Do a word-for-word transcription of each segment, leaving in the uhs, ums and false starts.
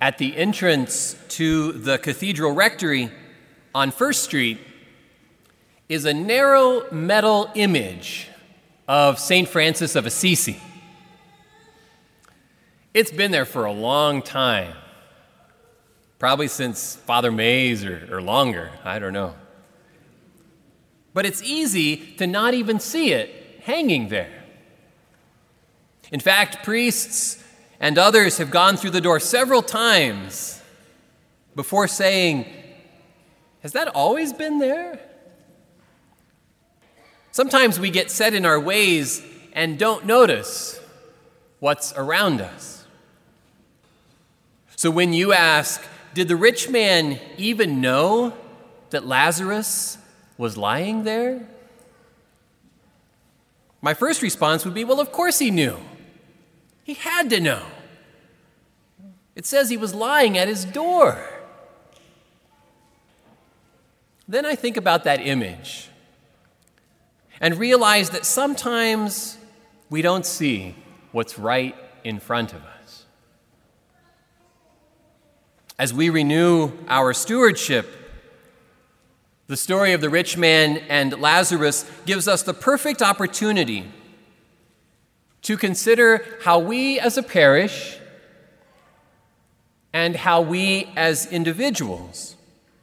At the entrance to the cathedral rectory on First Street is a narrow metal image of Saint Francis of Assisi. It's been there for a long time, probably since Father Mays or, or longer, I don't know. But it's easy to not even see it hanging there. In fact, priests and others have gone through the door several times before saying, "Has that always been there?" Sometimes we get set in our ways and don't notice what's around us. So when you ask, did the rich man even know that Lazarus was lying there? My first response would be, well, of course he knew. He had to know. It says he was lying at his door. Then I think about that image and realize that sometimes we don't see what's right in front of us. As we renew our stewardship, the story of the rich man and Lazarus gives us the perfect opportunity to consider how we as a parish and how we as individuals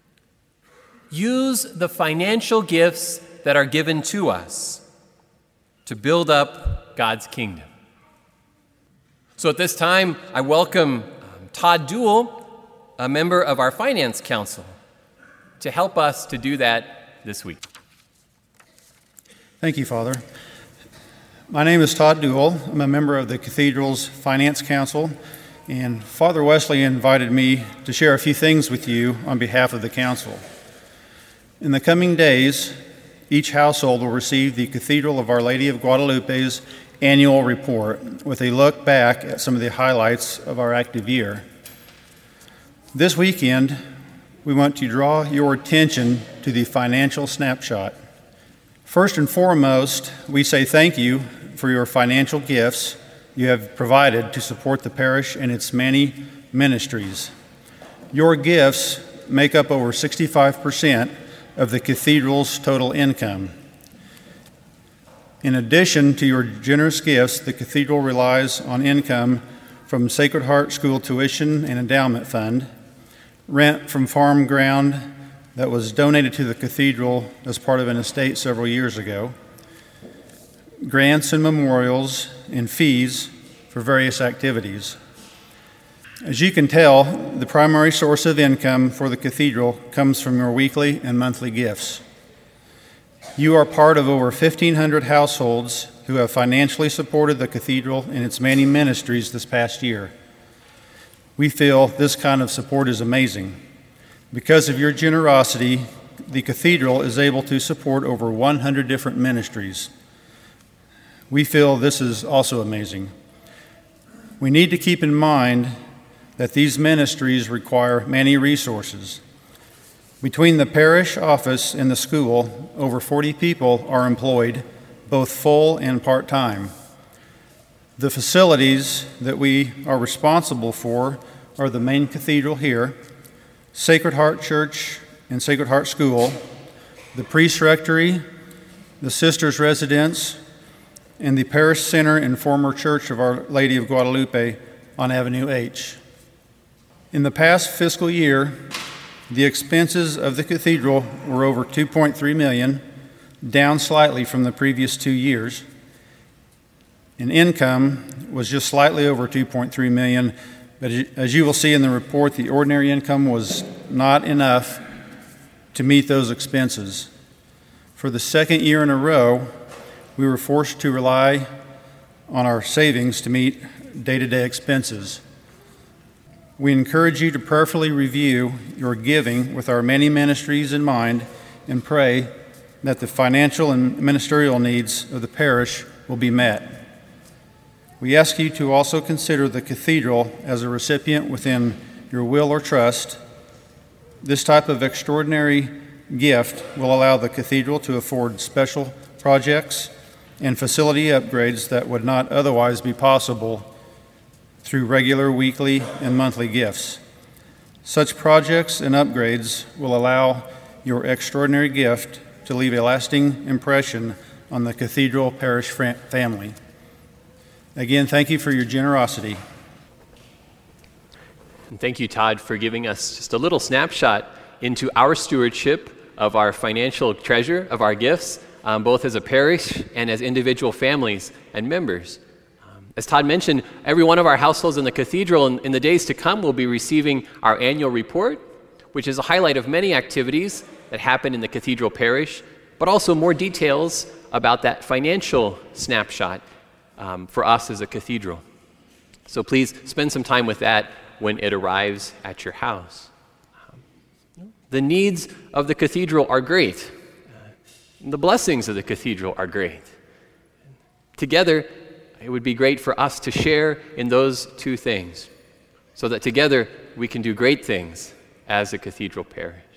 use the financial gifts that are given to us to build up God's kingdom. So at this time, I welcome um, Todd Duell, a member of our Finance Council, to help us to do that this week. Thank you, Father. My name is Todd Duell. I'm a member of the Cathedral's Finance Council, and Father Wesley invited me to share a few things with you on behalf of the Council. In the coming days, each household will receive the Cathedral of Our Lady of Guadalupe's annual report with a look back at some of the highlights of our active year. This weekend, we want to draw your attention to the financial snapshot. First and foremost, we say thank you for your financial gifts you have provided to support the parish and its many ministries. Your gifts make up over sixty-five percent of the cathedral's total income. In addition to your generous gifts, the cathedral relies on income from Sacred Heart School tuition and endowment fund, rent from farm ground that was donated to the cathedral as part of an estate several years ago, grants and memorials, and fees for various activities. As you can tell, the primary source of income for the cathedral comes from your weekly and monthly gifts. You are part of over fifteen hundred households who have financially supported the cathedral and its many ministries this past year. We feel this kind of support is amazing. Because of your generosity, the cathedral is able to support over one hundred different ministries. We feel this is also amazing. We need to keep in mind that these ministries require many resources. Between the parish office and the school, over forty people are employed, both full and part-time. The facilities that we are responsible for are the main cathedral here, Sacred Heart Church and Sacred Heart School, the priest rectory, the sisters' residence, and the parish center and former church of Our Lady of Guadalupe on Avenue H. In the past fiscal year, the expenses of the cathedral were over two point three million dollars, down slightly from the previous two years. And income was just slightly over two point three million dollars, but as you will see in the report, the ordinary income was not enough to meet those expenses. For the second year in a row, we were forced to rely on our savings to meet day-to-day expenses. We encourage you to prayerfully review your giving with our many ministries in mind and pray that the financial and ministerial needs of the parish will be met. We ask you to also consider the cathedral as a recipient within your will or trust. This type of extraordinary gift will allow the cathedral to afford special projects and facility upgrades that would not otherwise be possible through regular weekly and monthly gifts. Such projects and upgrades will allow your extraordinary gift to leave a lasting impression on the Cathedral Parish family. Again, thank you for your generosity. And thank you, Todd, for giving us just a little snapshot into our stewardship of our financial treasure, of our gifts, um, both as a parish and as individual families and members. Um, as Todd mentioned, every one of our households in the cathedral in, in the days to come will be receiving our annual report, which is a highlight of many activities that happen in the cathedral parish, but also more details about that financial snapshot um, for us as a cathedral. So please spend some time with that when it arrives at your house. Um, the needs of the cathedral are great. Uh, the blessings of the cathedral are great. Together, it would be great for us to share in those two things so that together we can do great things as a cathedral parish.